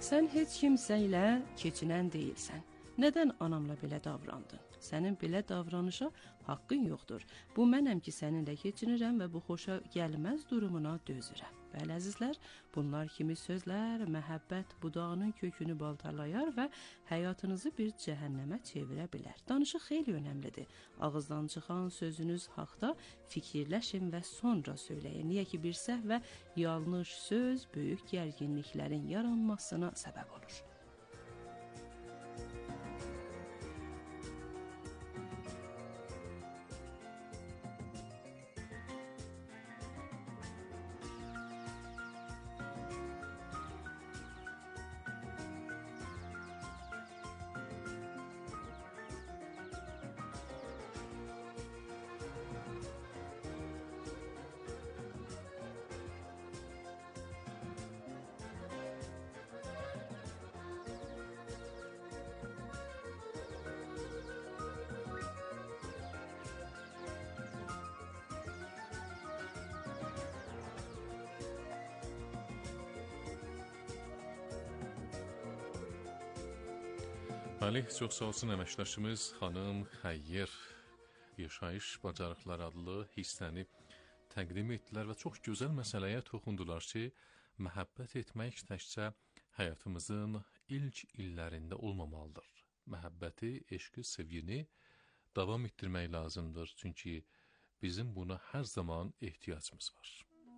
Sən heç kimsə ilə keçinən deyilsən. Nədən anamla belə davrandın? Sənin belə davranışa haqqın yoxdur. Bu mənəm ki, səninlə keçinirəm və bu xoşa gəlməz durumuna dözürəm. Bəli, əzizlər, bunlar kimi sözlər məhəbbət budağının kökünü baltalayar və həyatınızı bir cəhənnəmə çevirə bilər. Danışıq xeyli önəmlidir. Ağızdan çıxan sözünüz haqda fikirləşin və sonra söyləyin. Niyə ki, bir səhv və yanlış söz böyük gərginliklərin yaranmasına səbəb olur. Bəli, çox sağ olsun əməkdaşımız xanım Xəyyər Yaşayış Bacarıqları adlı hissəni təqdim etdilər və çox gözəl məsələyə toxundular ki, məhəbbət etmək təkcə həyatımızın ilk illərində olmamalıdır. Məhəbbəti, eşqi, sevgini davam etdirmək lazımdır, çünki bizim buna hər zaman ehtiyacımız var.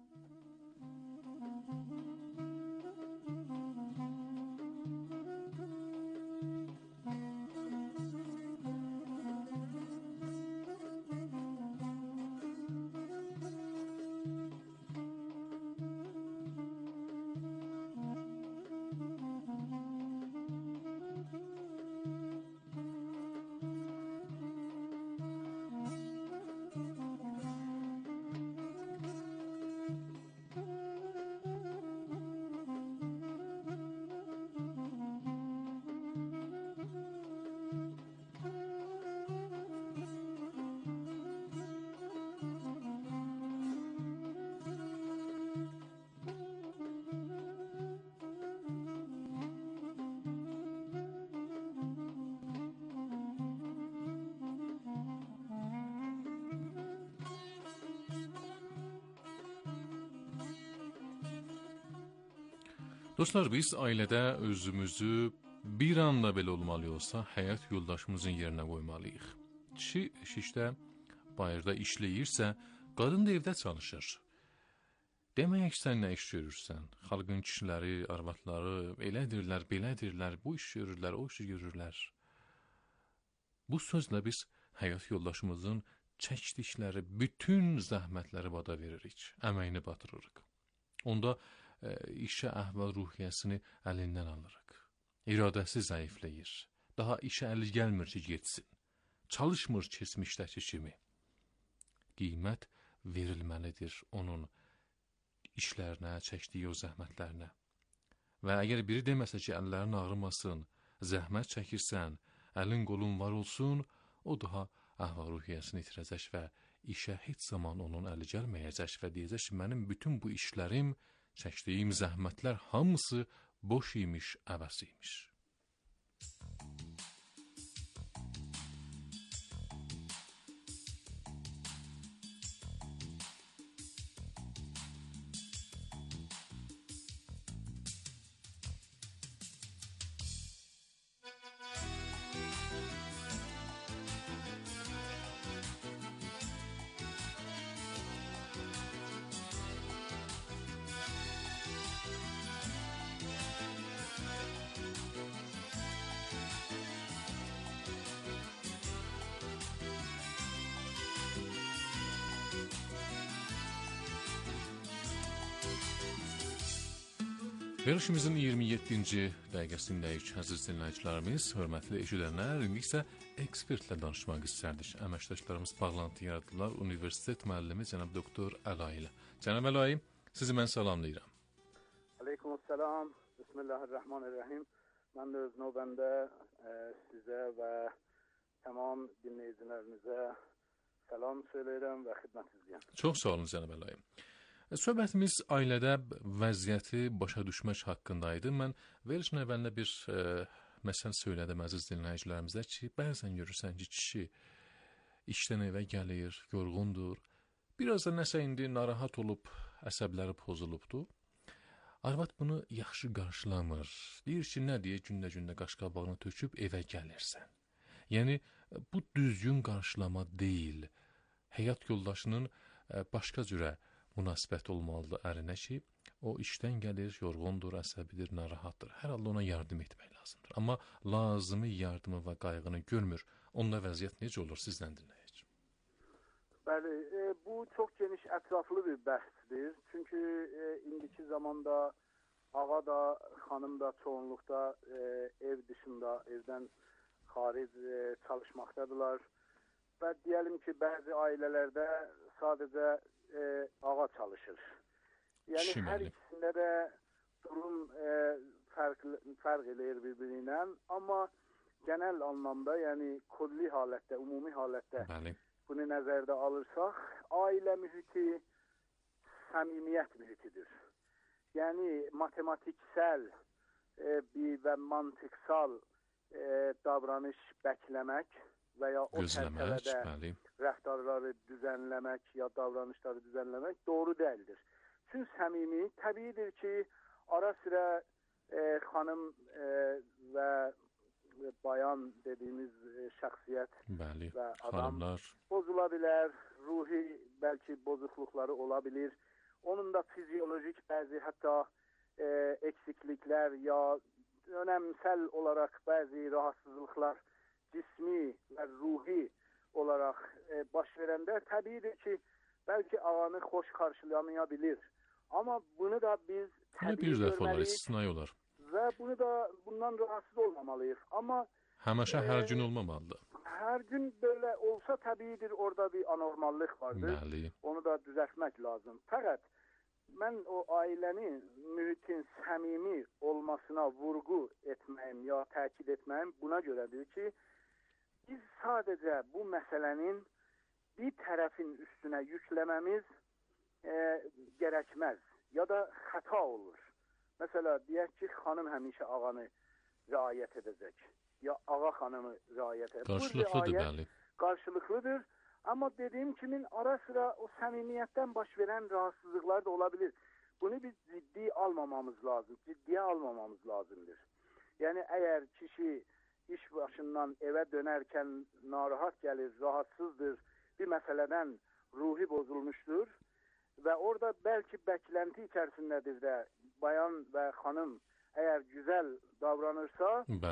Dostlar, biz ailədə özümüzü bir anda belə olmalı olsa, həyat yoldaşımızın yerinə qoymalıyıq. Kişi işdə bayırda işləyirsə, qadın da evdə çalışır. Demək sən nə iş görürsən? Xalqın kişiləri, arvadları elədirlər, belədirlər, bu iş görürlər, o işi görürlər. Bu sözlə biz həyat yoldaşımızın çəkdikləri bütün zəhmətləri vada veririk, əməyini batırırıq. Onda işə əhval ruhiyyəsini əlindən alırıq. İradəsi zəifləyir. Daha işə əli gəlmir ki, getsin. Çalışmır keçmişdəki kimi. Qiymət verilməlidir onun işlərinə, çəkdiyi o zəhmətlərinə. Və əgər biri deməsə ki, əllərin ağrımasın, zəhmət çəkirsən, əlin qolun var olsun, o daha əhval ruhiyyəsini itirəcək və işə heç zaman onun əli gəlməyəcək və deyəcək ki, mənim bütün bu işlərim, çəkdiyim zəhmətlər hamısı boş imiş, əvəz imiş. Verilişimizin 27-ci dəqiqəsindəyik, əziz dinləyicilərimiz, hörmətli eşidənlər. İndi isə ekspertlə danışmaq istərdik. Əməkdaşlarımız bağlantı yaradılar. Universitet müəllimi cənab doktor Əla ilə. Cənab Əla, sizi mən salamlayıram. Aleykümselam. Bismillahirrahmanirrahim. Mən də öz növbəmdə sizə və tamam dinləyicilərinizə salam söyləyirəm və xidmətinizdəyəm. Çox sağ olun cənab Əla. Söhbətimiz ailədə vəziyyəti başa düşmək haqqında idi. Mən verilişin əvvəlində bir məsəl söylədim əziz dinləyicilərimizə ki, bəzən görürsən ki, kişi işdən evə gəlir, yorğundur. Biraz da nəsə indi narahat olub, əsəbləri pozulubdur. Arvad bunu yaxşı qarşılamır. Deyir ki, nə deyə gündə qaşqabağını töküb evə gəlirsən. Yəni, bu düzgün qarşılama deyil. Həyat yoldaşının başqa cürə münasibət olmalıdır ərinə ki, o işdən gəlir, yorğundur, əsəbidir, narahatdır. Hər halda ona yardım etmək lazımdır. Amma lazımi yardımı və qayğını görmür. Onda vəziyyət necə olur, sizdən dinləyək. Bəli, bu çox geniş, ətraflı bir bəhsdir. Çünki indiki zamanda ağa da, xanım da çoğunluqda ev dışında, evdən xaric çalışmaqdadırlar. Və deyəlim ki, bəzi ailələrdə sadəcə ağa çalışır. Yəni, hər ikisində də durum fərq eləyir bir-biriyle. Amma genel anlamda, yəni kulli halətdə, umumi halətdə bunu nəzərdə alırsaq, ailə mühiti səmimiyyət mühitidir. Yəni, matematiksel və mantıqsal davranış bəkləmək və ya o çərçivədə rəftarları düzənləmək ya davranışları düzənləmək doğru deyildir. Çünki səmimi, təbiidir ki, ara sıra xanım və bayan dediyimiz şəxsiyyət və adam bozula bilər, ruhi bəlkə bozuqluqları ola bilir. Onun da fizyolojik bəzi hətta eksikliklər ya önəmsel olaraq bəzi rahatsızlıqlar cismi və ruhi olaraq baş verəndə təbiidir ki, bəlkə ağanı xoş qarşılaya bilir. Amma bunu da biz təbii görməliyik və bunu da bundan rahatsız olmamalıyıq. Amma həmişə hər gün olmamalıdır. Hər gün belə olsa təbiidir, orada bir anormallıq vardır. Onu da düzəltmək lazım. Fəqət mən o ailənin, mühitin səmimi olmasına vurğu etməyim ya təkid etməyim buna görədir ki, biz sadəcə bu məsələnin bir tərəfin üstünə yükləməmiz gərəkməz ya da xəta olur. Məsələ, deyək ki, xanım həmişə ağanı riayət edəcək ya ağa xanımı riayət edəcək. Qarşılıqlıdır, bəli. Qarşılıqlıdır. Amma dediyim kimi ara sıra o səmimiyyətdən baş verən rahatsızlıqlar da ola bilir. Bunu biz ciddi almamamız lazım, ciddiyə almamamız lazımdır. Yəni, əgər kişi iş başından evə dönərkən narahat gəlir, rahatsızdır, bir məsələdən ruhi bozulmuşdur və orada bəlkə bəklənti içərisindədir də bayan və xanım əgər güzel davranırsa,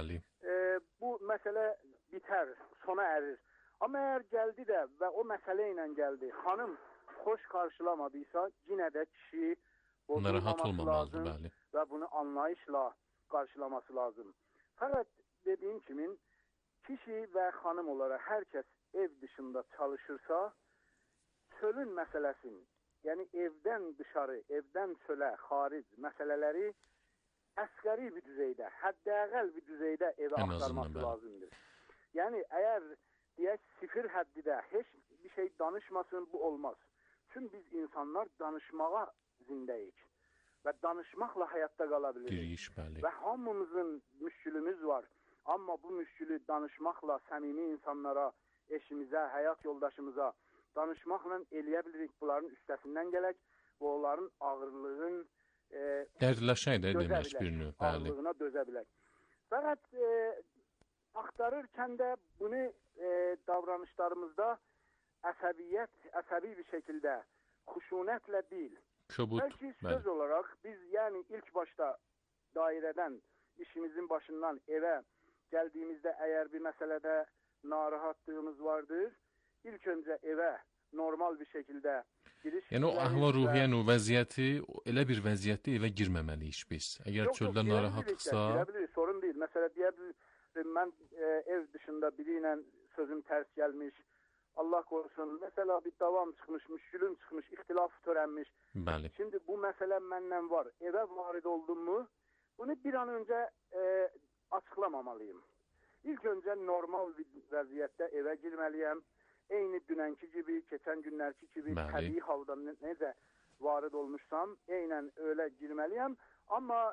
bu məsələ bitər, sona ərir. Amma əgər gəldi də və o məsələ ilə gəldi, xanım xoş qarşılamadıysa, yenə də kişi bozulmaması lazım və bunu anlayışla qarşılaması lazım. Fəqət dediyim kimi, kişi və xanım olaraq hər kəs ev dışında çalışırsa, çölün məsələsini, yəni evdən dışarı, evdən çölə, xaric məsələləri əsgəri bir düzeydə, həddəqəl bir düzeydə evə axtarması lazımdır. Yəni, əgər deyək, sıfır həddidə heç bir şey danışmasın, bu olmaz. Çünki biz insanlar danışmağa zindəyik və danışmaqla həyatda qala bilirik. Və hamımızın müşkülümüz var. Amma bu müşkülü danışmaqla səmimi insanlara, eşimizə, həyat yoldaşımıza danışmaqla eləyə bilirik. Bunların üstəsindən gələk və onların ağırlığın dərdləşək də demək bir növ. Ağırlığına dözə bilək. Fəqət axtarırkən də bunu davranışlarımızda əsəbi bir şəkildə xuşunətlə deyil. Bəlkə söz olaraq biz yəni ilk başda dairədən, işimizin başından evə gəldiyimizdə əgər bir məsələdə narahatlığımız vardır, ilk öncə evə normal bir şəkildə giriş... Yəni o əhval-ruhiyyə, o vəziyyəti, elə bir vəziyyətdə evə girməməliyik biz. Əgər çöldə narahatlıqsa... Sorun deyil. Məsələ deyə bilir, mən ev dışında biri ilə sözüm tərs gəlmiş, Allah qorusun, məsələ bir davam çıxmış, müşkülüm çıxmış, ixtilaf törənmiş. Şimdi bu məsələ məndən var. Evə varid oldum mu, bunu bir an öncə açıqlamamalıyım. İlk öncə normal bir vəziyyətdə evə girməliyəm. Eyni dünənki kimi, keçən günlərki kimi təbii halda necə varid olmuşsam, eynən öyle girmeliyim. Ama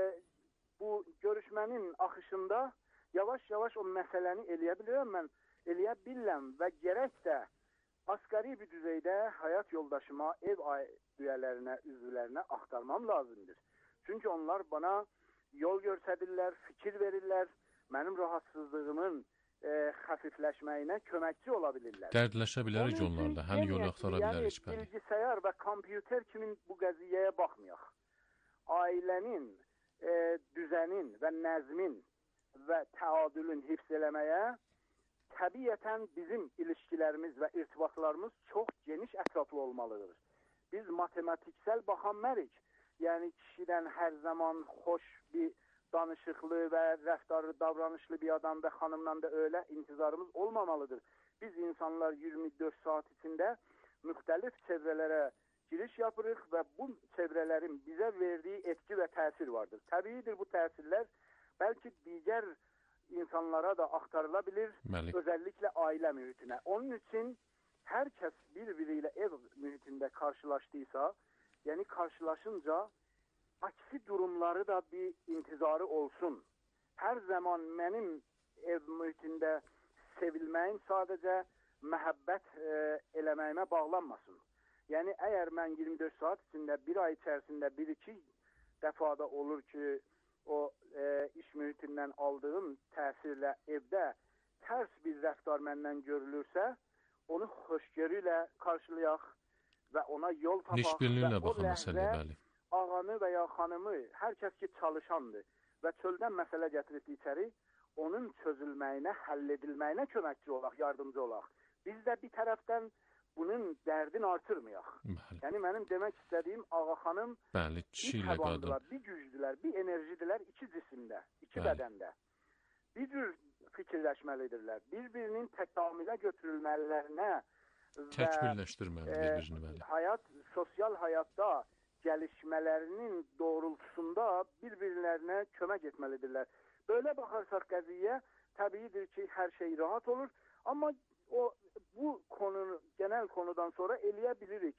bu görüşmenin akışında yavaş yavaş o meseleni eleyebiliyorum ben. Eleyebilirəm ve gerek de asgari bir düzeyde hayat yoldaşıma, ev üyelerine, üzvlerine aktarmam lazımdır. Çünkü onlar bana yol gösterdirler, fikir verirler. Benim rahatsızlığımın hafifleşmeyine köməkçi olabilirler. Dərdləşə bilərik onlarla, həll yolu axtara bilərik. Yəni, bilgisayar və kompüter kimin bu qəziyyəyə baxmayaq. Ailənin, düzənin və nəzmin və təadülün hifz eləməyə təbiətən bizim ilişkilərimiz və irtibatlarımız çox geniş ətraflı olmalıdır. Biz matematiksel baxanmərik. Yəni, kişidən hər zaman xoş bir danışıqlı və rəftarlı, davranışlı bir adam və xanımdan da öyle intizarımız olmamalıdır. Biz insanlar 24 saat içində müxtəlif çevrələrə giriş yapırıq və bu çevrələrin bizə verdiyi etki və təsir vardır. Təbiidir bu təsirlər belki digər insanlara da aktarıla bilir, özellikle aile mühitine. Onun için herkes birbiriyle ev mühitinde karşılaştıysa, yani karşılaşınca aksi durumları da bir intizarı olsun. Her zaman benim ev mühitinde sevilməyim sadece məhəbbət eləməyimə bağlanmasın. Yani eğer ben 24 saat içinde bir ay içerisinde 1-2 defada olur ki o iş mühitinden aldığım təsirlə evdə tərs bir rəftar məndən görülürsə, onu hoşgörüyle karşılayaq və ona yol tapaq. Nişbirliğinlə baxın məsələyə. Ağanı və ya xanımı, hər kəs ki çalışandır və çöldən məsələ gətirib içəri, onun çözülməyinə, həll edilməyinə köməkçi olaq, yardımcı olaq. Biz də bir tərəfdən bunun dərdini artırmayaq. Yəni mənim demək istədiyim ağa xanım bir tabandılar, bir gücdülər, bir enerjidirlər iki cisimdə, iki bədəndə. Bir cür fikirləşməlidirlər. Bir-birinin təkamülə götürülmələrinə və sosial həyatda gəlişmələrinin doğrultusunda bir-birlərinə kömək etməlidirlər. Böyle bakarsak qəziyyə, təbiidir ki, hər şey rahat olur. Ama bu konu, genel konudan sonra eleyebilirik.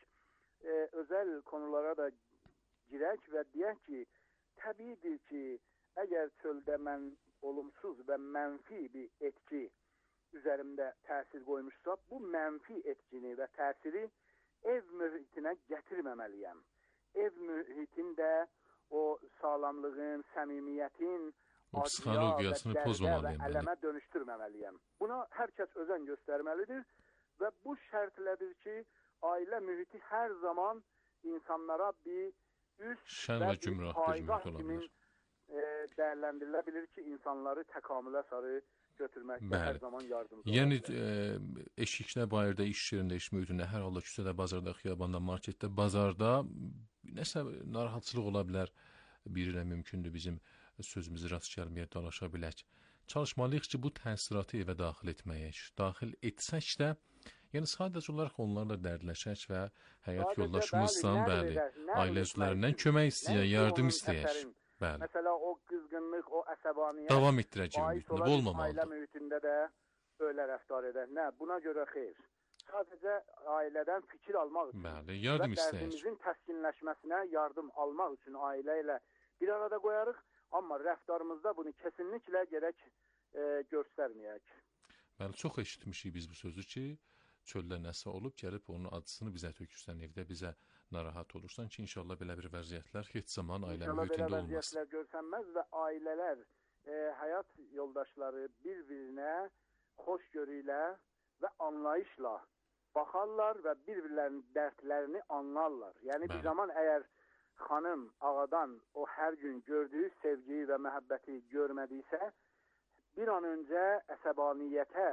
Özel konulara da girək və deyək ki, təbiidir ki, əgər çöldə mən olumsuz və mənfi bir etki üzerimdə təsir qoymuşsa, bu mənfi etkini və təsiri ev mühitinə gətirməməliyəm. Ev mühitində o sağlamlığın, səmimiyyətin, psixologiyasını pozmamalıyım. Və ələmə dönüştürməməliyəm. Buna hər kəs özən göstərməlidir və bu şərtlədir ki, ailə mühiti hər zaman insanlara bir üst və bir paygah kimi dəyərləndirilə bilir ki, insanları təkamülə sarı götürməkdə hər zaman yardımcı olur. Yəni, eşikdə, bayırda, iş yerində, iş mühitində, hər halda küçədə, bazarda, xiyabanda, marketdə, bazarda nəsə narahatçılıq ola bilər. Bir ilə mümkündür bizim sözümüzü rast gəlməyə dalaşa bilək. Çalışmalıyıq ki, bu təsiratı evə daxil etməyək. Daxil etsək də, yəni sadəcə olaraq onlarla dərdləşək və həyat yoldaşımızdan, ailə üzvlərindən kömək istəyək, yardım istəyək. Mesela o qızğınlıq, o əsəbaniyyət davam etdirəcəyik, bu olmamalıdır. Ailə mühitində də öyle rəftar edək. Nə? Buna görə xeyr. Sadəcə ailədən fikir almaq üçün və dərdimizin təskinləşməsinə yardım almaq üçün ailə ilə bir arada qoyarıq. Amma rəftarımızda bunu kesinlikle gerek göstərməyək. Bəli, çox eşitmişik biz bu sözü ki, çöldə nəsə olub, gəlib onun acısını bizə tökürsən, evdə bizə narahat olursan ki, inşallah belə bir vəziyyətlər heç zaman ailə mühitində olmaz. İnşallah belə vəziyyətlər görsənməz və ailələr, həyat yoldaşları bir-birinə hoşgörü ilə və anlayışla baxarlar və bir-birlərinin dərdlərini anlarlar. Yəni bir zaman əgər xanım ağadan o hər gün gördüyü sevgiyi və məhəbbəti görmədiysə, bir an öncə əsəbaniyyətə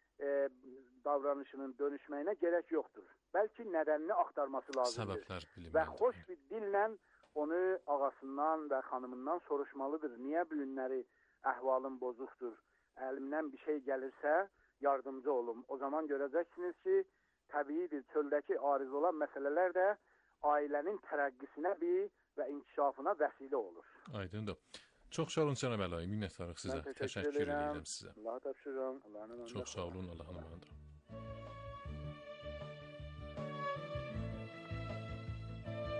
davranışının dönüşməyinə gerek yoktur. Belki nedenini aktarması lazımdır. Və xoş bir dillə onu ağasından və xanımından soruşmalıdır. Niyə bu günləri əhvalım bozuktur? Əlimdən bir şey gəlirsə yardımcı olum. O zaman görəcəksiniz ki, təbiidir, çöldəki ariz olan məsələlər də ailənin tərəqqisinə və inkişafına vəsilə olur. Aydındır. Çox sağ olun Cənab Əlayi, minnətdarıq sizə. Təşəkkür edirəm sizə. Allah'a tapşırıram. Allah'ın əmanəti. Çox sağ olun, Allah'ın əmanəti.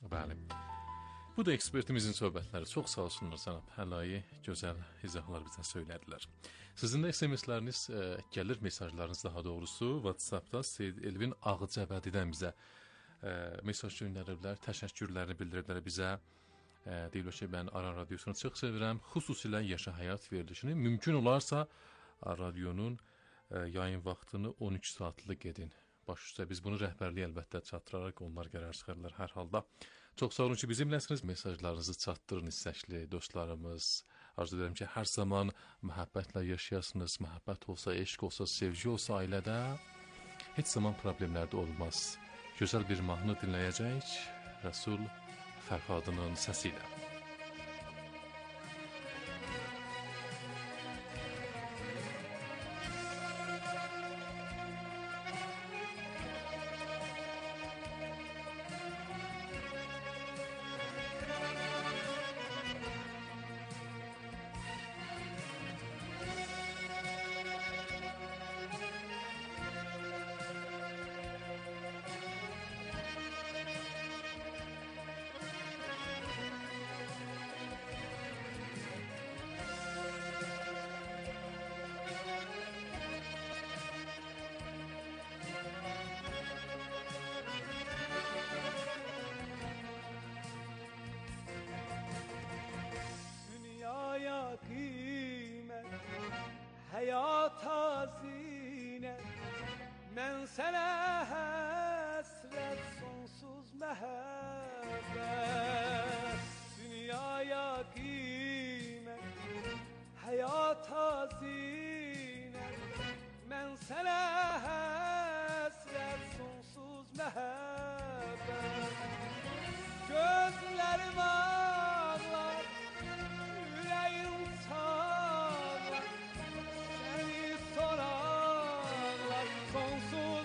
Bəli. Bu da ekspertimizin söhbətləri. Çox sağ olsunlar cənab Həlayi. Gözəl izahlar bizə söylədilər. Sizin də SMS-ləriniz gəlir, mesajlarınız daha doğrusu WhatsApp-da Seyid Elvin Ağcəbədidən bizə mesaj göndəriblər, təşəkkürlərini bildiriblər bizə. Deyirlər ki, mən Aran Radiosunu çox sevirəm. Xüsusilə Yaşa Həyat verilişini mümkün olarsa radionun yayın vaxtını 13 saatlıq edin. Baş üstə biz bunu rəhbərliyə əlbəttə çatdıraraq onlar qərar çıxarırlar hər halda. Çox sağ olun ki, bizimləsiniz. Mesajlarınızı çatdırın istəkli dostlarımız. Arzu edirəm ki, hər zaman məhəbbətlə yaşayasınız. Məhəbbət olsa, eşq olsa, sevgi olsa ailədə heç zaman problemlərdə olmaz. Gözəl bir mahnı dinləyəcəyik Rəsul Fərhadının səsi ilə. Hayata zinet, men sana hasret, sonsuz mehabbet. Dünyaya kıymet, hayata zinet, men sana hasret, sonsuz mehabbet. Gözlerim ağlar, yüreğim çağlar, seni sorarlar, sonsuz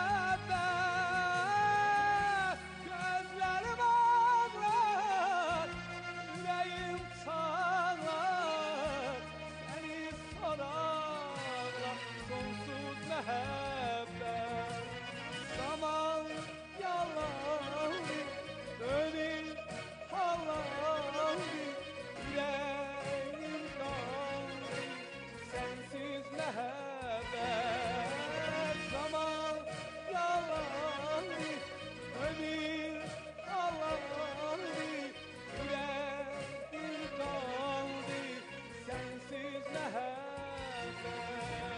mehabbet. Gözlerim ağlar, yüreğim çağlar, seni sorarlar, sonsuz mehabbet. Zaman yalandı, dönüp halandı, yüreğim kaldı, sensiz mehabbet. Zaman yalandı, dönüp halandı, yüreğim kaldı, sensiz mehabbet.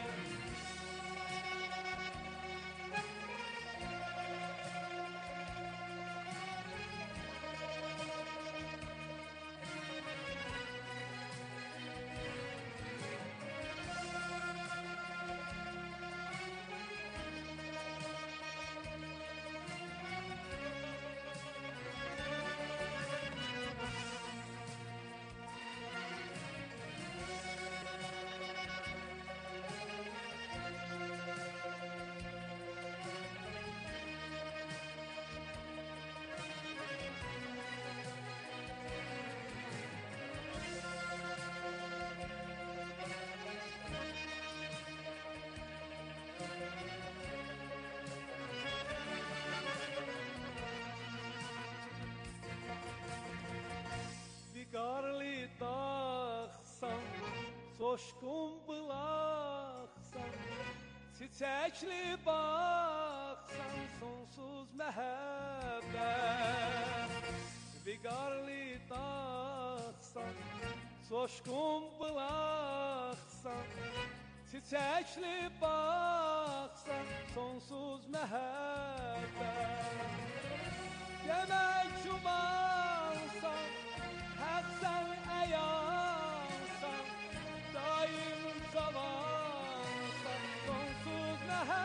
Qarlı dağsan, coşqun bulaqsan, çiçəkli baxsan, sonsuz məhəbbət. Qarlı dağsan, coşqun bulaqsan, çiçəkli baxsan, sonsuz məhəbbət. Demək cumansan, Haksan ayansan, daim cavansan, sonsuz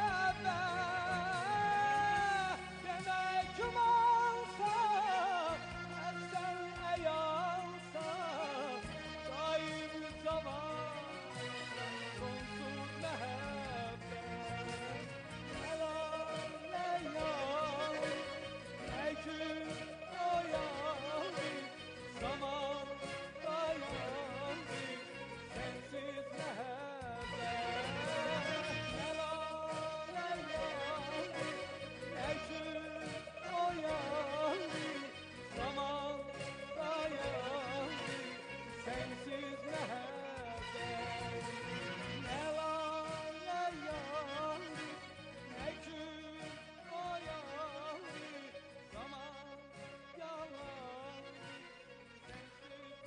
mehabbet. Demek cumansan, haksan ayansan, daim cavansan, sonsuz mehabbet. La la la la.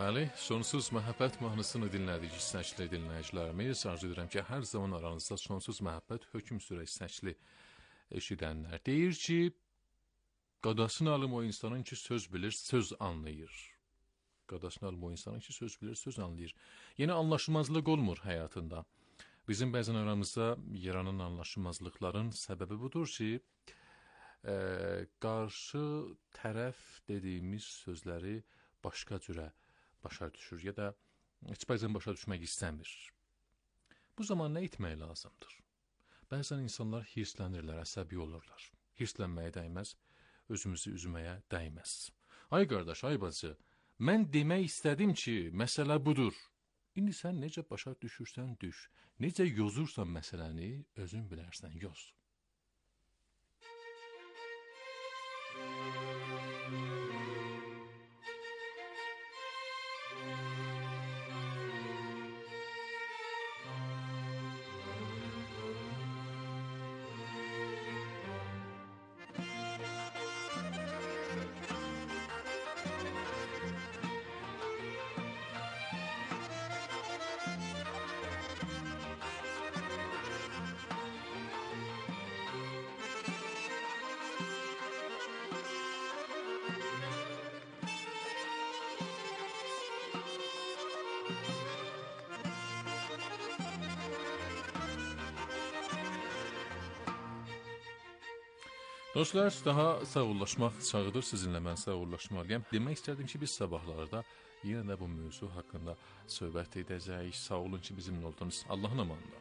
Bəli, sonsuz məhəbbət mahnısını dinlədik istəkli dinləyicilərimiz. Arzu edirəm ki, hər zaman aranızda sonsuz məhəbbət hökm sürə istəkli eşidənlər. Deyir ki, qadasını alım o insanın ki, söz bilir, söz anlayır. Qadasını alım o insanın ki, söz bilir, söz anlayır. Yeni anlaşmazlıq olmur həyatında. Bizim bəzən aramızda yaranan anlaşmazlıqların səbəbi budur ki, qarşı tərəf dediyimiz sözləri başqa cürə başa düşür ya da heç bəzən başa düşmək istəmir. Bu zaman nə etmək lazımdır? Bəzən insanlar hirslənirlər, əsəbi olurlar. Hirslənməyə dəyməz, özümüzü üzməyə dəyməz. Ay qardaş, ay bacı, mən demək istədim ki, məsələ budur. İndi sən necə başa düşürsən düş, necə yozursan məsələni özün bilərsən yoz. Dostlar, daha sağollaşmaq çağıdır sizinlə, mən sağollaşmalıyam. Demək istərdim ki, biz sabahlarda yenə də bu mövzu haqqında söhbət edəcəyik. Sağ olun ki, bizimlə oldunuz. Allahın amanında.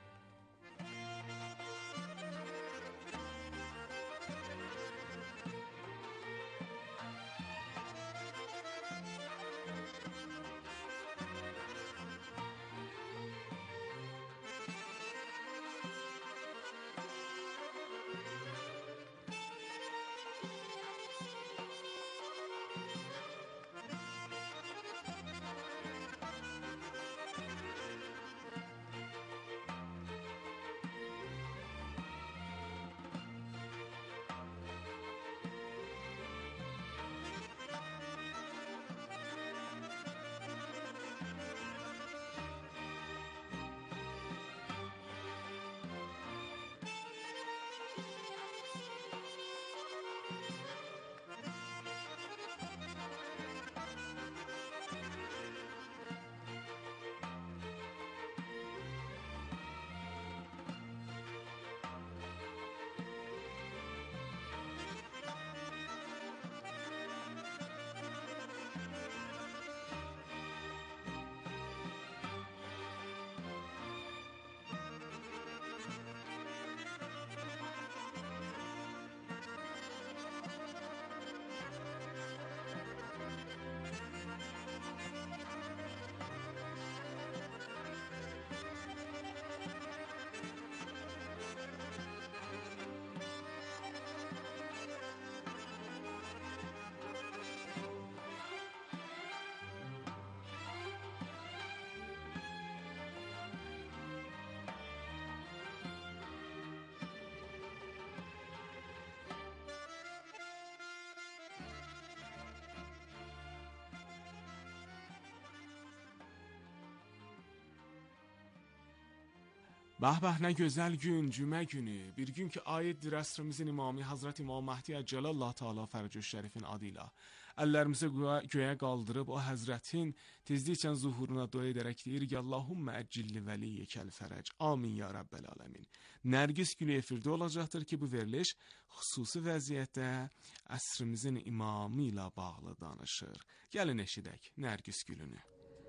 Bəh nə gözəl gün, cümə günü, bir gün ki aiddir əsrimizin imamı Hazreti İmam Məhdi Əcəlallah Teala Fərəcüş Şərifin adıyla. Əllərimizi göyə qaldırıb o həzrətin tezliklə zuhuruna dua edərək deyirik ki, Allahümmə əccilli vəliyyəkəl fərəc. Amin ya Rəbbəl aləmin. Nərgiz gülü efirdə olacaqdır ki, bu veriliş xüsusi vəziyyətdə əsrimizin imamı ilə bağlı danışır. Gəlin eşidək Nərgiz gülünü.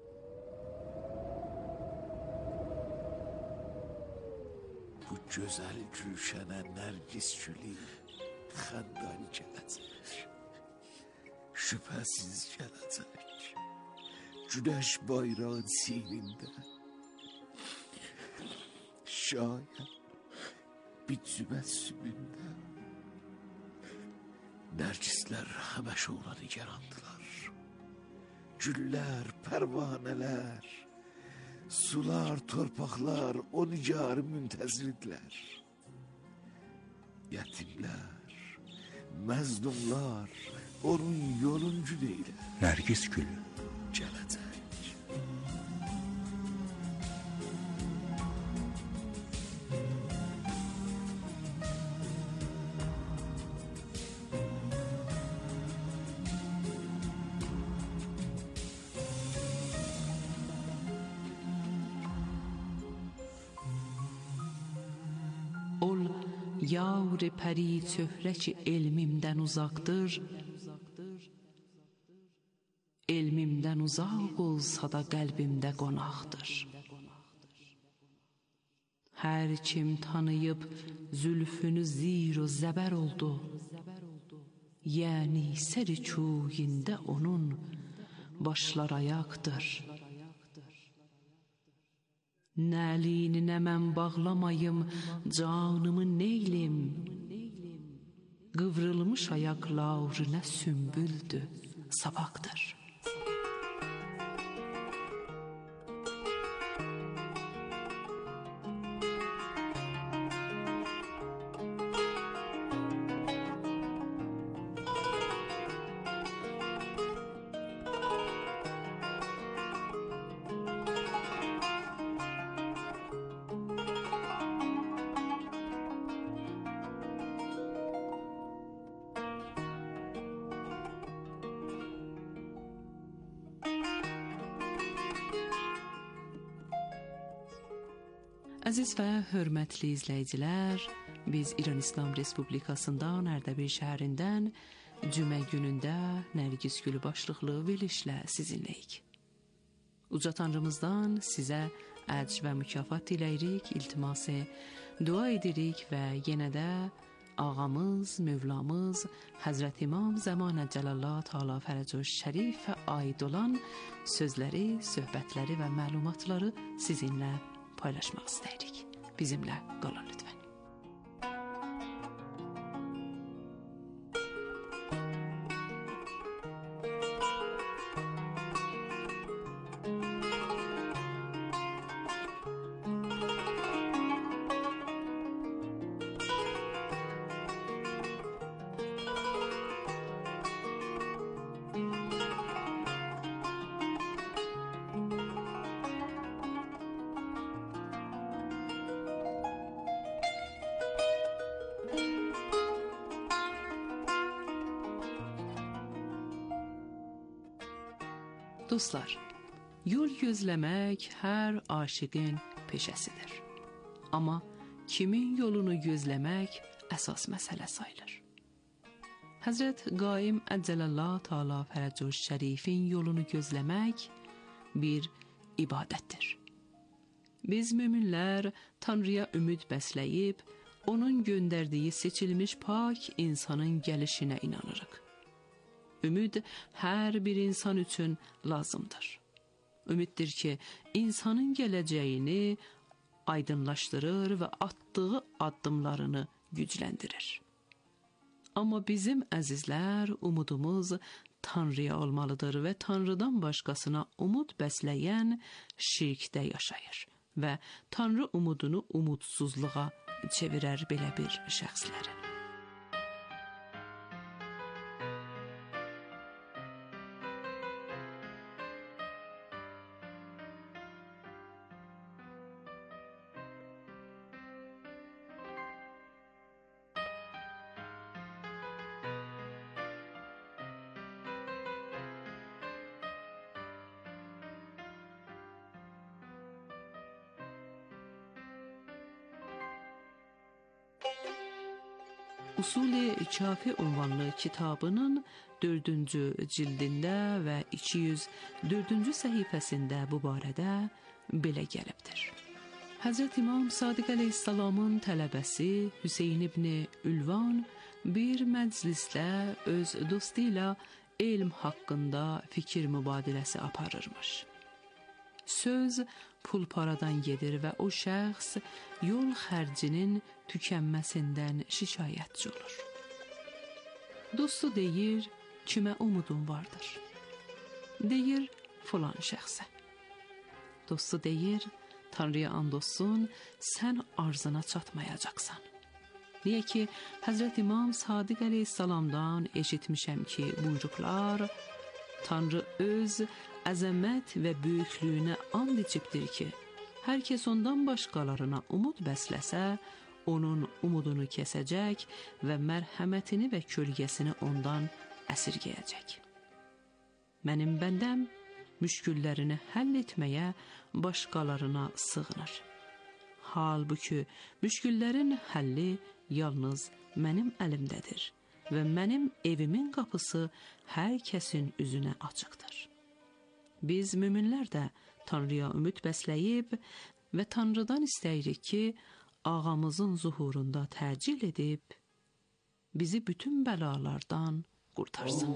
Bu gözəl gülşənə nərgiz gülü xəndal gələcək, şübhəsiz gələcək. Günəş bayrağın seyrində, şayət bir cümətsümündə, nərgislər həməşə ona nigarandılar. Güllər, pərvanələr, sular, torpaqlar o nigarı müntəzirdirlər. Yetimlər, məzlumlar onun yoluncu deyilər. Nərgiz gülü gələcək. yar pəri çöhrə ki elmimdən uzaqdır. Elmimdən uzaq olsa da qəlbimdə qonaqdır. Hər kim tanıyıb zülfünü zir o zəbər oldu. Yəni səri çuyində onun başlar ayaqdır. Nəlini nə mən bağlamayım, canımı neylim? Qıvrılmış ayaqlar nə sümbüldü, sabaqdır. Əziz və hörmətli izləyicilər, biz İran İslam Respublikasından Ərdəbil şəhərindən cümə günündə Nərgiz Gülü başlıqlı verilişlə sizinləyik. Uca Tanrımızdan sizə əcr və mükafat diləyirik, iltiması dua edirik və yenə də ağamız, Mövlamız, Həzrət İmam Zəmanə Cəlallah Teala Fərəcü Şərifə aid olan sözləri, söhbətləri və məlumatları sizinlə paylaşmaq istəyirik. Bizimlə qalın lütfən. Dostlar, yol gözləmək hər aşiqin peşəsidir. Amma kimin yolunu gözləmək əsas məsələ sayılır. Həzrət Qaim Əcəlallah Teala Fərəcü Şərifin yolunu gözləmək bir ibadətdir. Biz möminlər Tanrıya ümid bəsləyib, onun göndərdiyi seçilmiş pak insanın gəlişinə inanırıq. Ümid hər bir insan üçün lazımdır. Ümiddir ki, insanın gələcəyini aydınlaşdırır və atdığı addımlarını gücləndirir. Amma bizim əzizlər, umudumuz Tanrıya olmalıdır və Tanrıdan başqasına umud bəsləyən şirkdə yaşayır və Tanrı umudunu umudsuzluğa çevirər belə bir şəxslərin. Usul-i Kafi unvanlı kitabının 4-cü cildində və 204-cü səhifəsində bu barədə belə gəlibdir. Həzrət İmam Sadiq əleyhissalamın tələbəsi Hüseyn ibn Ülvan bir məclisdə öz dostu ilə elm haqqında fikir mübadiləsi aparırmış. Söz pul paradan gedir və o şəxs yol xərcinin tükənməsindən şikayətçi olur. Dostu deyir, kimə umudun vardır? Deyir, filan şəxsə. Dostu deyir, Tanrıya and olsun, sən arzına çatmayacaqsan. Niyə ki, Həzrət İmam Sadiq əleyhissalamdan eşitmişəm ki, buyruqlar, Tanrı öz əzəmət və böyüklüyünə and içibdir ki, hər kəs ondan başqalarına umud bəsləsə, onun umudunu kəsəcək və mərhəmətini və kölgəsini ondan əsirgəyəcək. Mənim bəndəm müşküllərini həll etməyə başqalarına sığınır. Halbuki müşküllərin həlli yalnız mənim əlimdədir və mənim evimin qapısı hər kəsin üzünə açıqdır. Biz müminlər də Tanrıya ümid bəsləyib və Tanrıdan istəyirik ki, ağamızın zuhurunda təcil edib, bizi bütün bəlalardan qurtarsın.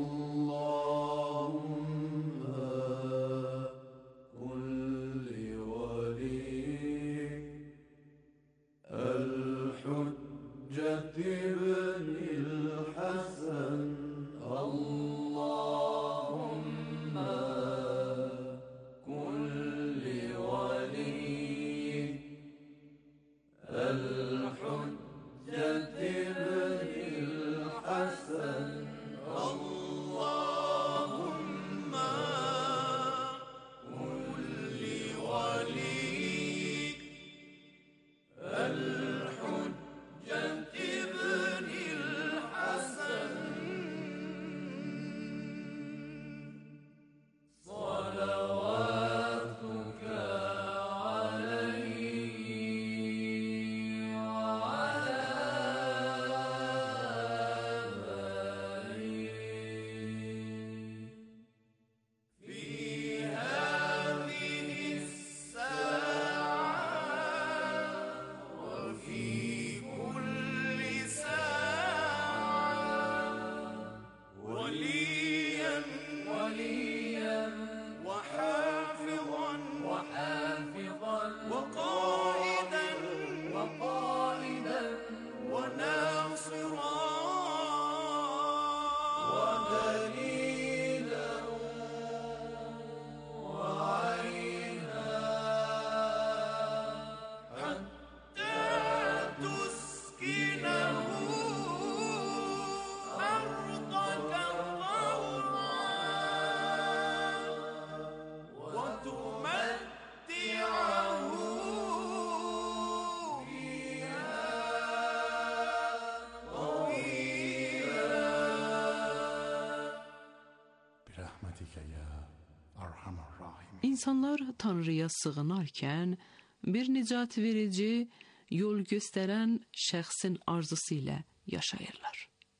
İnsanlar Tanrıya sığınarkən bir nicat verici, yol göstərən şəxsin arzusu ilə yaşayırlar.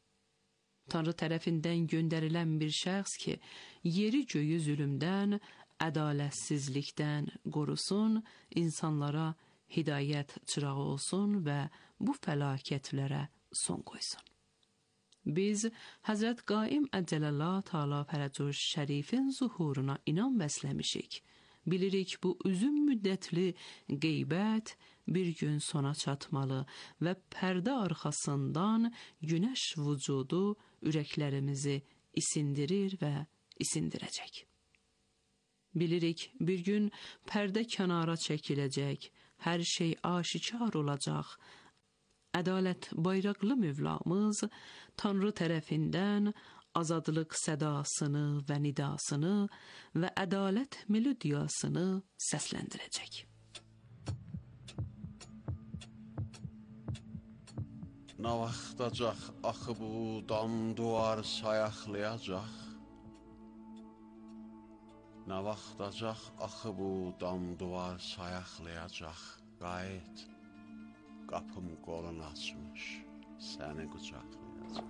Tanrı tərəfindən göndərilən bir şəxs ki, yeri göyü zülümdən, ədalətsizlikdən qorusun, insanlara hidayət çırağı olsun və bu fəlakətlərə son qoysun. Biz Həzrət Qaim Əcələlə Teala Fərəcüş Şərifin zuhuruna inan bəsləmişik. Bilirik bu uzun müddətli qeybət bir gün sona çatmalı və pərdə arxasından günəş vücudu ürəklərimizi isindirir və isindirəcək. Bilirik bir gün pərdə kənara çəkiləcək, hər şey aşikar olacaq. Ədalət bayraqlı Mövlamız Tanrı tərəfindən azadlıq sədasını və nidasını və ədalət melodiyasını səsləndirəcək. Nə vaxtacaq axı bu dam duvar sayaqlayacaq? Nə vaxtacaq axı bu dam duvar sayaqlayacaq? Qayıt, qapım qolun açmış, səni qucaqlayacaq.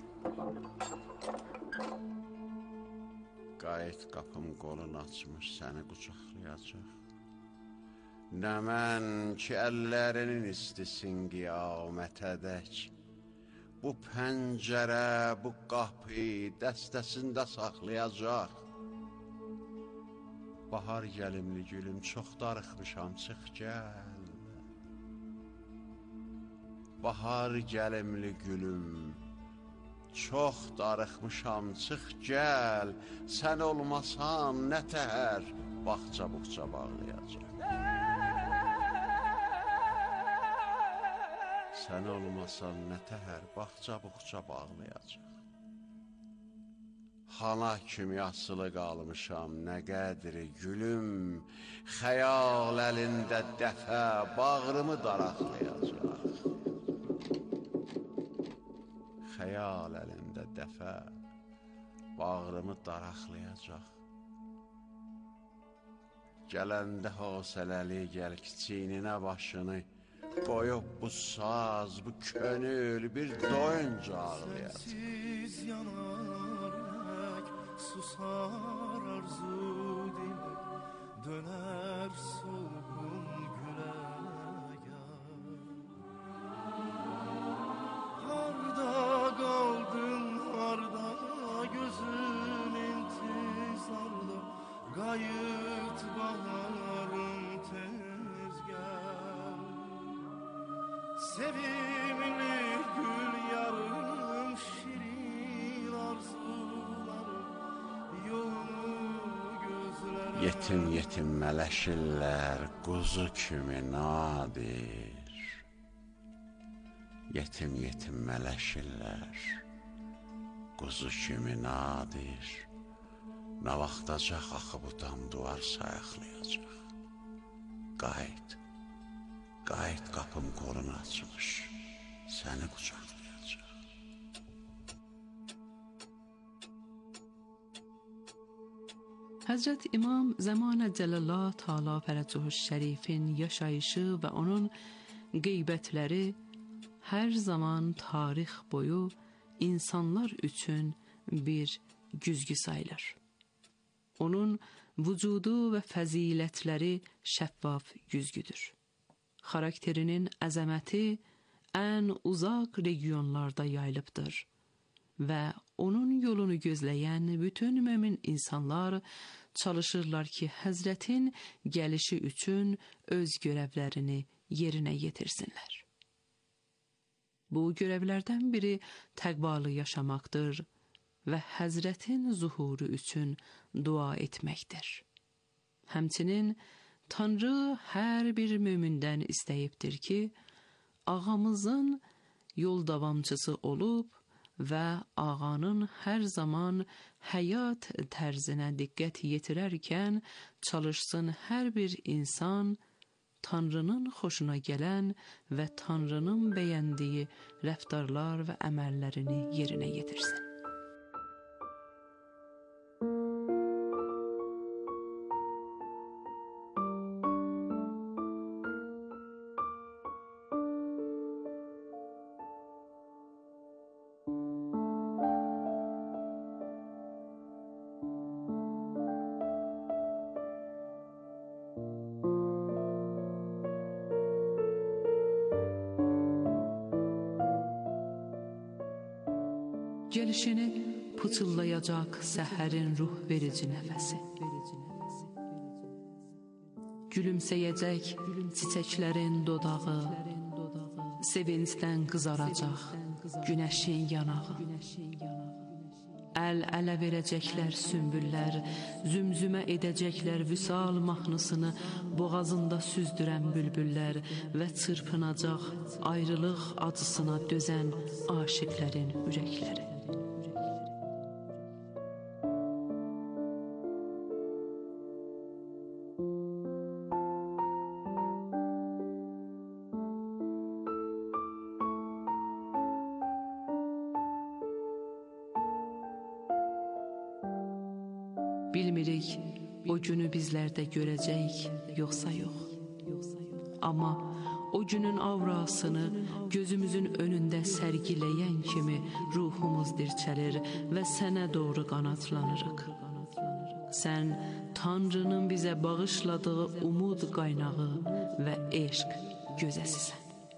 Qayıt, qapım qolun açmış, səni qucaqlayacaq. Nə mən ki, əllərinin istisin qiyamətədək, bu pəncərə, bu qapı dəstəsində saxlayacaq. Bahar gəlimli gülüm, çox darıxmışam, çıx gəl. Bahar gəlimli gülüm, çox darıxmışam, çıx gəl. Sən olmasan nə təhər, bağça-buxça bağlayacaq. Sən olmasan nə təhər, bağça-buxça bağlayacaq. Xana kimi asılı qalmışam, nə qədri gülüm, xəyal əlində dəfə bağrımı daraqlayacaq. Xəyal əlində dəfə bağrımı daraqlayacaq. Gələndə hosələli gəl kiçiyninə başını, Qoyub bu saz, bu könül bir doyunca ağlayacaq. Sensiz yanar susar arzu dilek, döner solgun güleğe. Harda kaldın, harda gözüm intizarda, gayet baharım tez gel. Sevimli gül yarım, şirin arzularım, yolunu gözlere. Yetim yetim mələşirlər, quzu kimi nadir. Yetim yetim mələşirlər, quzu kimi nadir. Nə vaxtacaq axı bu dam duvar sayaqlayacaq. Qayıt, qayıt, qapım qolun açmış, səni qucaqlayacaq. Hazret İmam Zaman Cəlallah Taala Fərəcuhu Şərifin yaşayışı və onun qeybətləri hər zaman tarix boyu insanlar üçün bir güzgü sayılır. Onun vücudu və fəzilətləri şəffaf güzgüdür. Xarakterinin əzəməti ən uzaq regionlarda yayılıbdır və onun yolunu gözləyən bütün mömin insanlar çalışırlar ki, Həzrətin gəlişi üçün öz görevlərini yerinə yetirsinlər. Bu görevlərdən biri təqvalı yaşamaqdır və Həzrətin zuhuru üçün dua etməkdir. Həmçinin Tanrı hər bir mömindən istəyibdir ki, ağamızın yol davamçısı olub və ağanın hər zaman həyat tərzinə diqqət yetirərkən çalışsın hər bir insan Tanrının xoşuna gələn və Tanrının bəyəndiyi rəftarlar və əməllərini yerinə yetirsin. Gəlişini pıçıllayacaq səhərin ruh verici nəfəsi. Gülümsəyəcək çiçəklərin dodağı, sevincdən qızaracaq günəşin yanağı. Əl-ələ verəcəklər sümbüllər, zümzümə edəcəklər vüsal mahnısını boğazında süzdürən bülbüllər və çırpınacaq ayrılıq acısına dözən aşiqlərin ürəkləri. Bilmirik, o günü bizlərdə görəcək, yoxsa yox. Amma o günün aurasını gözümüzün önündə sərgiləyən kimi ruhumuz dirçəlir və sənə doğru qanatlanırıq. Sən Tanrının bizə bağışladığı umud qaynağı və eşq gözəsisən.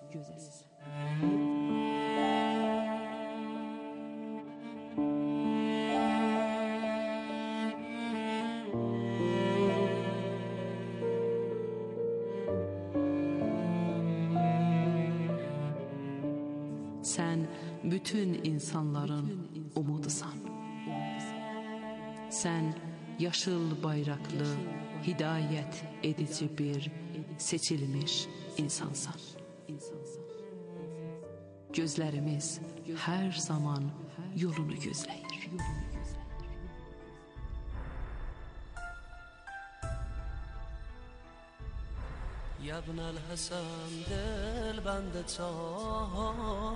Sən bütün insanların umudusan. Sən yaşıl bayraqlı, hidayət edici bir seçilmiş insansan. Gözlərimiz hər zaman yolunu gözləyir. یا ابن الحسن دل بند چاه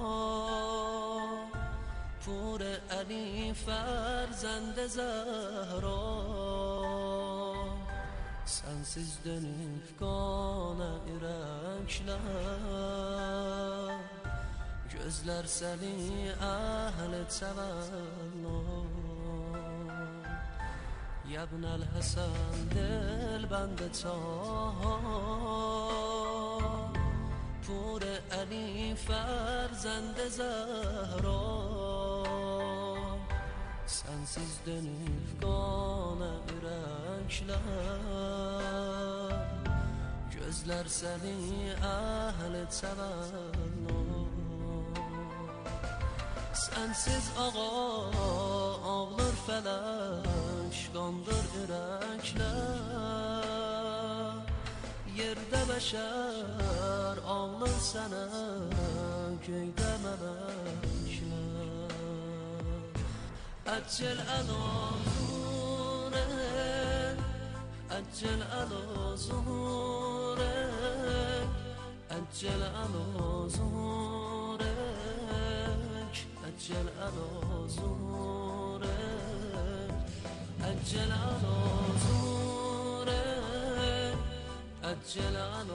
پور علی فرزند زهرا sensiz dönüp qana ürəklər, gözlər səni əhli sevərlər. Ya ibnəl Həsən dil bəndə çahan, پور علی فرزند زهرا sensiz dönüp qana ürəklər, gözlər səni əhli sevərlər. Sensiz ağa ağlar fələk, qandır ürəklər, yerdə bəşər ağlar sənə, göydə mələklər. Əcəl əla zuhurək, əcəl əla zuhurək, əcəl əla zuhurək, əcəl əla zuhurək, əcəl əla zuhurək, əcəl əla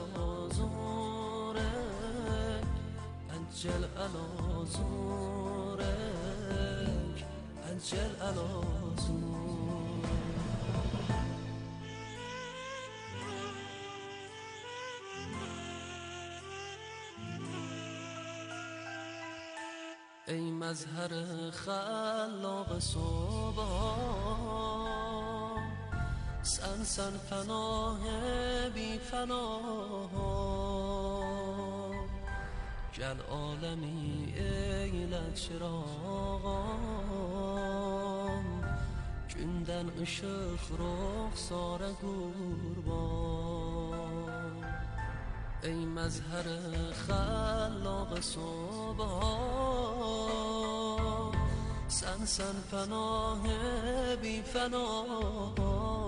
zuhurək, əcəl əla zuhurək, əcəl əla zuhurək. ای مظهر خلاق صبح، سن پناه بی پناه، گل عالمی eyle çırağım, günden ışık ruhsara kurban. ای مظهر خلاق صبح، سن پناه بی پناه،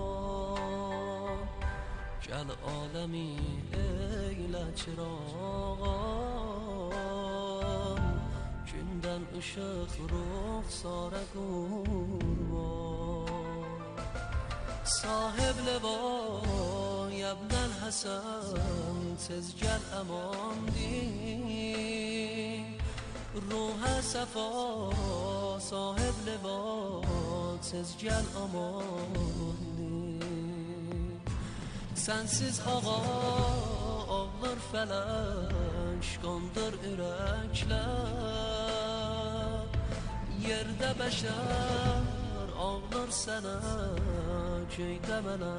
گل عالمی eyle çırağım، günden ışık ruhsara kurban. صاحب لوا یا ابن الحسن تز گل امان دی، روح صفا صاحب لوا تز گل امان دی. Sensiz ağa ağlar fələk, qandır ürəklər, yerdə bəşər ağlar sənə, göydə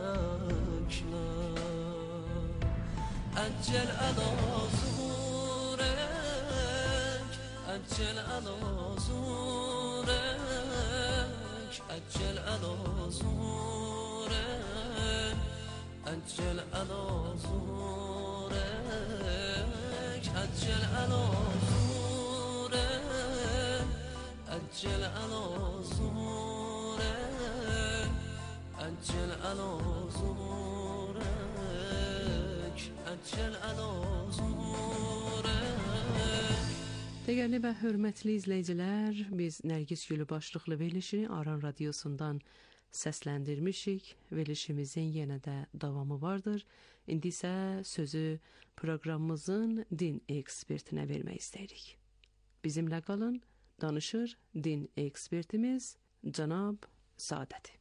mələklər. Əcəl əla zuhurək, əcəl əla zuhurək, əcəl əla zuhurək, əcəl əla zuhurək, əcəl əla zuhurək, əcəl əla zuhurək, əcəl əla zuhurək, əcəl əla zuhurək. Değerli ve hürmetli izleyiciler, biz Nergis Gülü başlıklı verilişini Aran Radyosu'ndan seslendirmişik. Verilişimizin yine de davamı vardır. İndi ise sözü programımızın din ekspertine vermek istedik. Bizimle kalın, danışır din ekspertimiz Cenab Saadeti.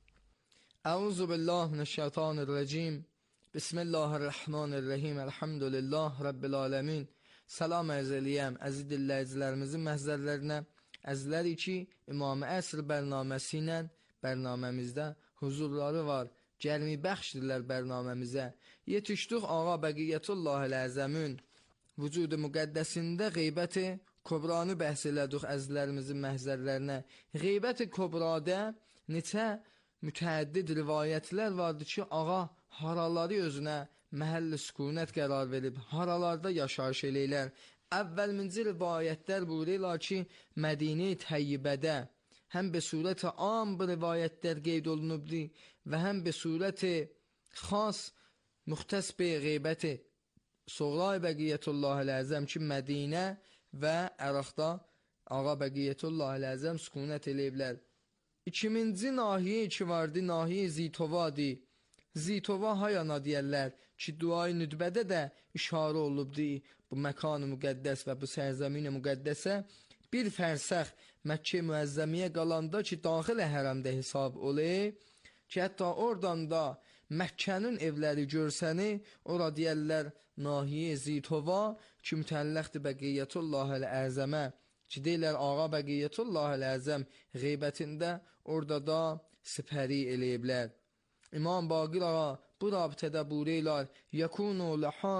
Euzubillahimineşşeytanirracim. Bismillahirrahmanirrahim. Elhamdülillah Rabbil alemin. Salam əzəliyəm, əziz dinləyicilərimizin məhzərlərinə. Əzizlər ki, İmam-ı Əsr bərnaməsi ilə bərnaməmizdə huzurları var. Gəlmi bəxşdirlər bərnaməmizə. Yetişdik Ağa Bəqiyyətullahil Əzəmün vücudu müqəddəsində qeybəti Kobranı bəhs elədik əzizlərimizin məhzərlərinə. Qeybəti Kobrada neçə mütəəddid rivayətlər vardır ki, Ağa haraları özünə məhəlli sükunət qərar verib, haralarda yaşayış eləylər. Əvvəlminci rivayətlər buyururlar ki, Mədinə-i Təyyibədə həm be surət am bu rivayətlər qeyd olunubdur və həm be surət xas müxtəs be qeybəti Soğray Bəqiyyətullahil Əzəm ki, Mədinə və Əraqda Ağa Bəqiyyətullahil Əzəm sükunət eləyiblər. İkinci nahiyə ki vardı, nahiyə Zitova idi. Zitova hayana deyərlər ki, duayı nüdbədə də işarə olubdur. Bu məkan-ı müqəddəs və bu sərzəmin-i müqəddəsə bir fərsəx Məkkə müəzzəmiyə qalanda ki, daxil hərəmdə hesab olur, ki, hətta oradan da Məkkənin evləri görsəni, ora deyərlər Nahiyə Zitova ki, mütəlləqdir Bəqiyyətullahil Əzəmə, ki, deyirlər Ağa Bəqiyyətullahil Əzəm qeybətində orada da sipəri eləyiblər. İmam Baqir Ağa bu rabitədə buyururlar: "Yekunu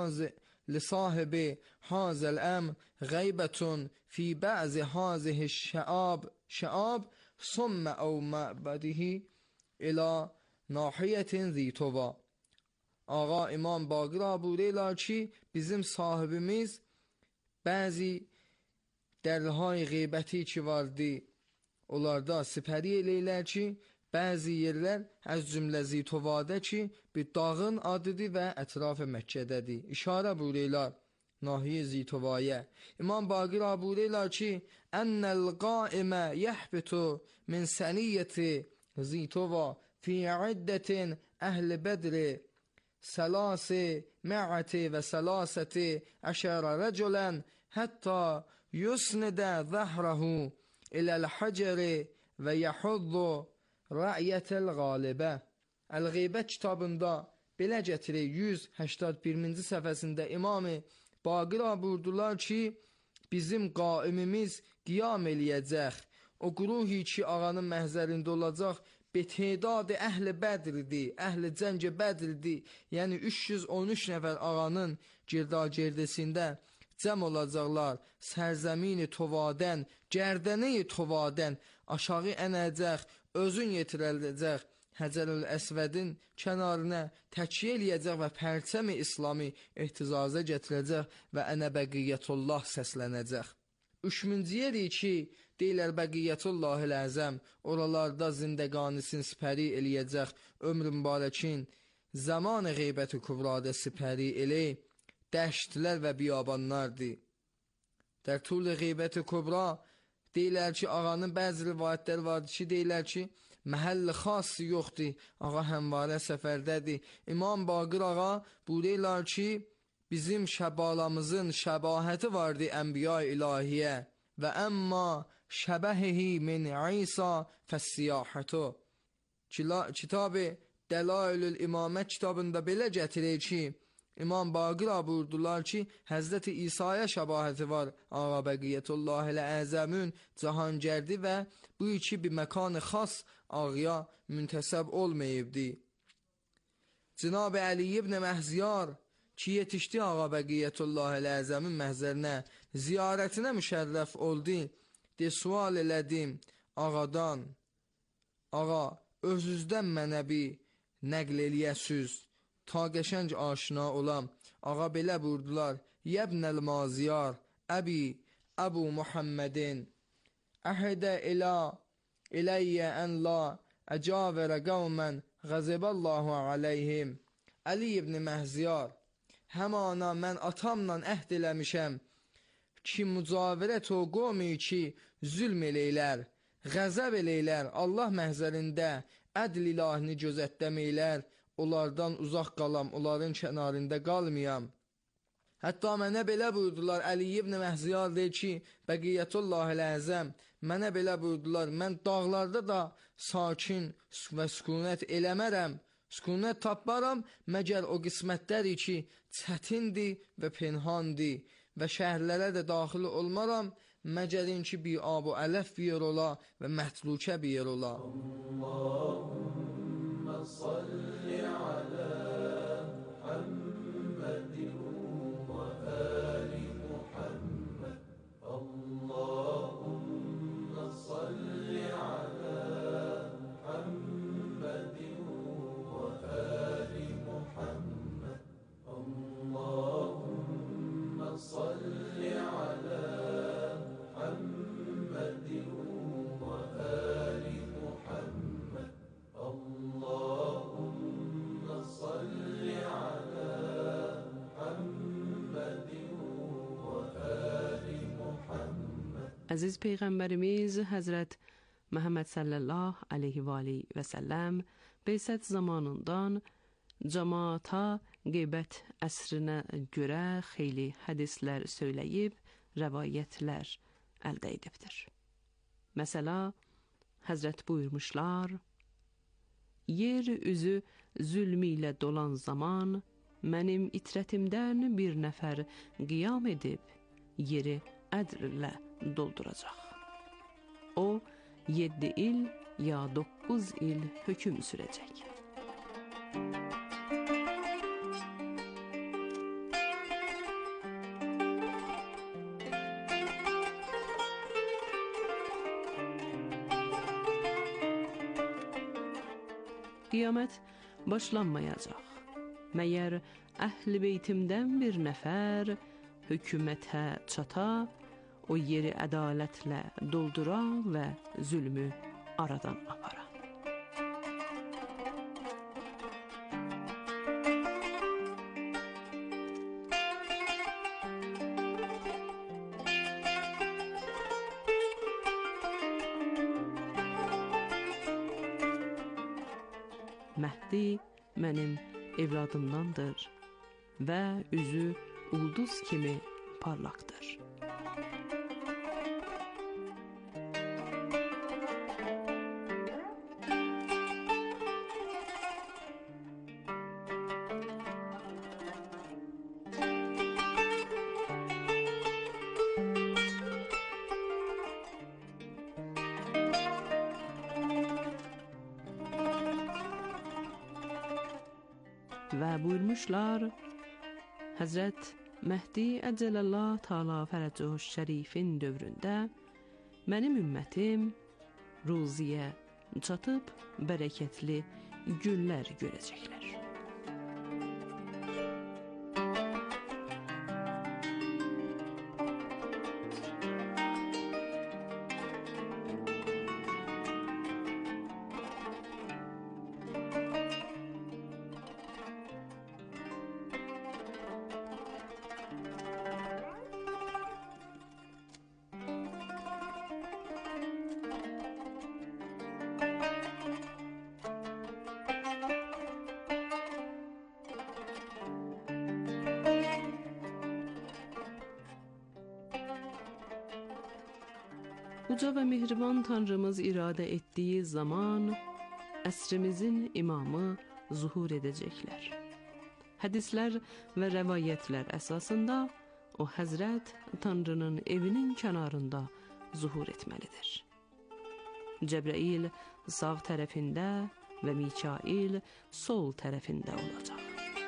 li sahibi hazal amr ghaybetun fi ba'z hazihi şa'ab summa aw ma'badihi ila nahiyetin Zitova." Ağa İmam Baqir Ağa buyururlar ki, bizim sahibimiz bəzi dərهای qeybəti ki vardı, onlarda sipəri eləyirlər ki, bəzi yerlər az cümlə Zitovadə ki, bir dağın adıdır və ətrafı Məkkədədir. İşarə buyururlar Nahiyə Zitovaya. İmam Baqir Ağa buyururlar ki, "Ennel qaimə yəhbitu min səniyyəti Zitova fi iddetin əhli bədri selasi ma'ati və selaseti əşərə rəculən hətta yusnidə zəhrahu iləl həcəri və yəhuddu rə'iyyətəl qalibə." Əl-Qeybət kitabında belə gətirir 181-ci səhifəsində İmam-ı Baqir Ağa buyurdular ki, bizim qaimimiz qiyam eləyəcək. O quruhi ki, ağanın məhzərində olacaq, betedad əhli bədridir, əhli cəng bədridir. Yəni 313 nəfər ağanın girdagerdesində cəm olacaqlar. Sərzəmini tovadən, gərdəni tovadən aşağı ənəcək, özün yetirələcək. Həcərül Əsvədin kənarına təkyə eləyəcək və pərçəmi İslami ehtizaza gətirəcək və ənə Bəqiyyətullah səslənəcək. 3-cü yeri ki, deyilər Bəqiyyətullahil Əzəm, oralarda zindəqanisin sipəri eləyəcək, ömr mübarəkin zamanı qeybəti kübrada sipəri elə, dəştlər və biyabanlardır. Dər tul-i qeybəti kübra deyilər ki, ağanın bəzi rivayətlər vardır ki, deyilər ki, məhəlli xası yoxdur, ağa həmvarə səfərdədir. İmam Baqir Ağa buyururlar ki, bizim şəbalamızın şəbahəti vardı ənbiya ilahiyə və əmma şəbəhihi min İsa fəssiyahətu. Kitab-ı Dəlailül İmamət kitabında belə gətirir ki, İmam Baqir Ağa buyurdular ki, Həzrəti İsa'ya şəbahəti var. Ağa Bəqiyyətullahil Əzəmün cahangərdi və bu iki bir məkanı xas ağaya müntəsəb olmayıbdi. Cənab-ı Əli ibn Məhziyar ki, yetişdi Ağa Bəqiyyətullahil Əzəmin məhzərinə, ziyarətinə müşərrəf oldu. De sual elədim ağadan, ağa, özüzdən mənə bir nəql eləyəsiz, ta qəşəng aşina olam. Ağa belə buyurdular: Yəbnəl maziyar, əbi, Əbu Muhammedin, əhədə eləyyə ən la əcavərə qavmən qəziballahu aleyhim. Əli ibn Məhziyar, həmana mən atamla əhd eləmişəm ki, mücavirət o qomi ki, zülm eləylər, qəzəb eləylər, Allah məhzərində ədl ilahini gözətləməylər, onlardan uzaq qalam, onların kənarında qalmayam. Hətta mənə belə buyurdular, Əli ibn Məhziyar deyir ki, Bəqiyyətullahil Əzəm, mənə belə buyurdular, mən dağlarda da sakin və sükunət eləmərəm, sükunət tapmaram, məgər o qismətləri ki, çətindir və penhandir və şəhərlərə də daxil olmaram, məgərin ki, bir ab-ı ələf bir yer ola və mətlukə bir yer ola. Allahümmə salli alə Muhammedin və əli Muhammed. Allahümmə salli alə Muhammedin və əli Muhammed. Allahümmə salli alə Əziz Peyğəmbərimiz Həzrət Məhəmməd sallallahu aleyhi və aleyhi və səlləm Beysət zamanından cemaata qeybət əsrinə görə xeyli hədislər söyləyib, rəvayətlər əldə edibdir. Məsəla, Həzrət buyurmuşlar, yer üzü zülmü ilə dolan zaman, mənim itrətimdən bir nəfər qiyam edib, yeri ədrlə dolduracaq. O, 7 il ya 9 il hökm sürəcək. Qiyamət başlanmayacaq. Məyər əhl-i beytimdən bir nəfər hökumətə çata, o yeri ədalətlə doldura və zülmü aradan apara. Məhdi mənim evladımdandır və üzü ulduz kimi parlaqdır. Və buyurmuşlar, Həzrət Məhdi Əcəlallah Teala Fərəcuhu Şərifin dövründə mənim ümmətim ruziyə çatıb bərəkətli günlər görəcəklər. Uca və mehriban Tanrımız iradə etdiyi zaman əsrimizin imamı zuhur edəcəklər. Hədislər və rəvayətlər əsasında o Həzrət Tanrının evinin kənarında zuhur etməlidir. Cəbrail sağ tərəfində və Mikail sol tərəfində olacaq.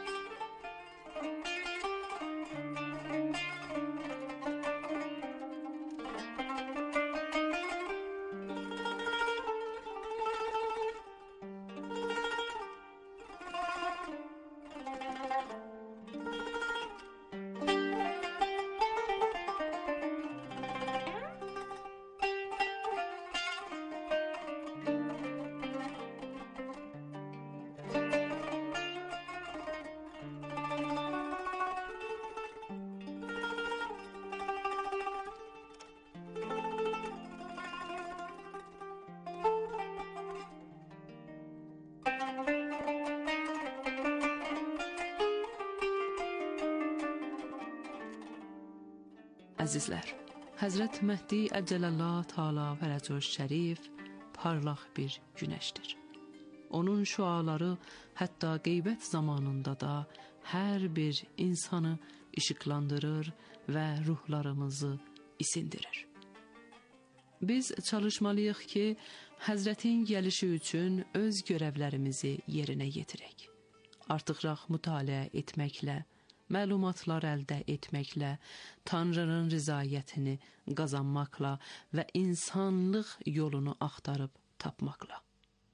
Əzizlər, Həzrət Məhdi Əcəlallah Teala Fərəcuhu Şərif parlaq bir günəşdir. Onun şüaları hətta qeybət zamanında da hər bir insanı işıqlandırır və ruhlarımızı isindirir. Biz çalışmalıyıq ki, Həzrətin gəlişi üçün öz görevlərimizi yerinə yetirək. Artıqraq mütaliə etməklə, məlumatlar əldə etməklə, Tanrının rızayətini qazanmaqla və insanlıq yolunu axtarıb tapmaqla.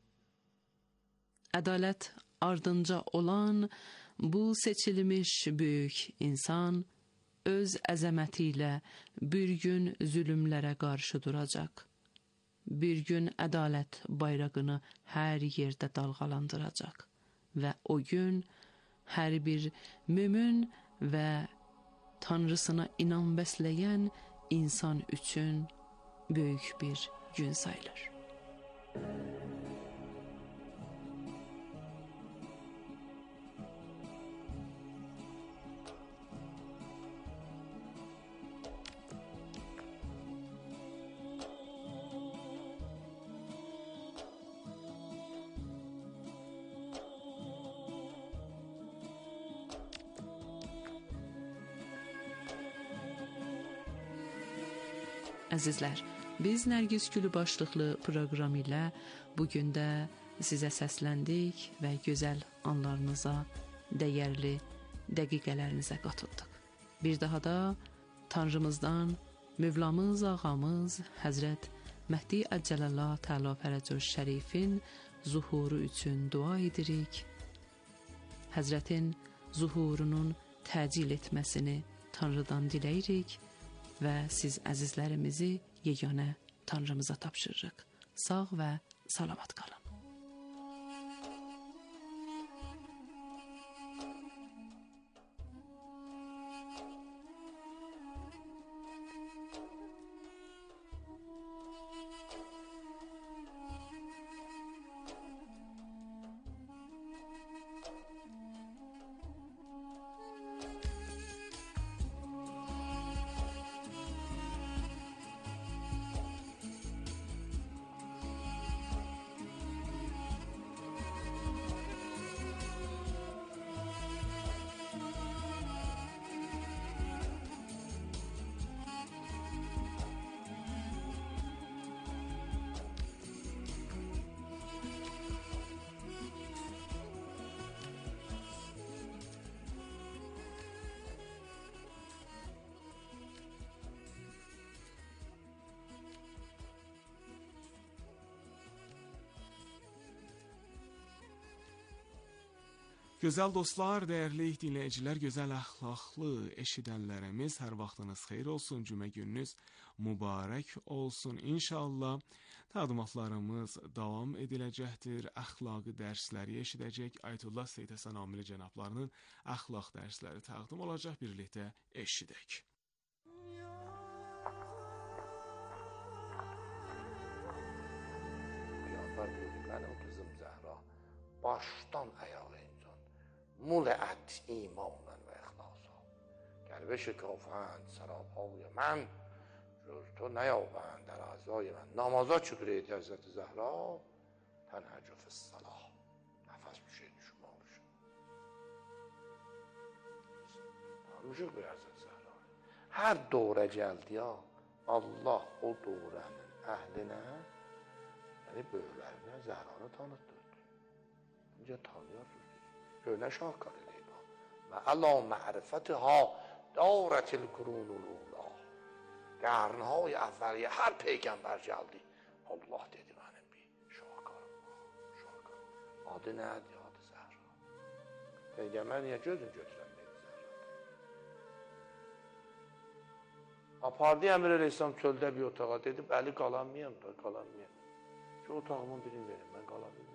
Ədalət ardınca olan bu seçilmiş böyük insan öz əzəməti ilə bir gün zülümlərə qarşı duracaq. Bir gün ədalət bayrağını hər yerdə dalğalandıracaq və o gün hər bir mömin və Tanrısına inan bəsləyən insan üçün böyük bir gün sayılır. Əzizlər, biz Nərgiz Gülü başlıqlı proqram ilə bugün də sizə səsləndik və gözəl anlarınıza, dəyərli dəqiqələrinizə qatıldıq. Bir daha da Tanrımızdan, Mövlamız, Ağamız, Həzrət Məhdi Əccəlallah Təala Fərəcü Şərifin zuhuru üçün dua edirik. Həzrətin zuhurunun təcil etməsini Tanrıdan diləyirik və siz əzizlərimizi yeganə Tanrımıza tapşırırıq. Sağ və salamat qalın. Gözəl dostlar, dəyərli dinləyicilər, gözəl əxlaqlı eşidənlərimiz, hər vaxtınız xeyir olsun, cümə gününüz mübarək olsun. İnşallah təqdimatlarımız davam ediləcəkdir. Əxlaqi dərsləri eşidəcək. Ayətullah Seyid Həsən Amili cənablarının əxlaq dərsləri təqdim olacaq, birlikdə eşidək. Peyğəmbər buyurdu, mənim qızım Zəhra başdan ayağa ملعت ایمانا و اخلاصا گر بشکافند سراپای من جز تو نیابند در اعضای من. Namaza çıkırıydı Hazreti Zehra. Tenhecü fissalah. Nefes bir şey düşünmemiş. Tanrıcık bir Hazreti Zehra. Her doğra geldi ya, Allah o doğranın ehline, yani böylerine Zehra'nı tanıttırdı. Önce tanıyorsunuz. Öyle şahkar eleyba. Ve ala ma'rifetha dâretil kurûnul ûlâ. Qarnهای اولیه هر پیغمبر geldi. Allah dedi benim bir şahkarım. Şahkar. Adı nədir? Adı Zəhra. Peygamber niye gözün götürənməydi Zəhra? Apardı Əmir Əleyhisselam çöldə bir otağa. Dedi, bəli qalanmayam da, qalanmayam. Şu otağımın birini verin, ben qalamayayım.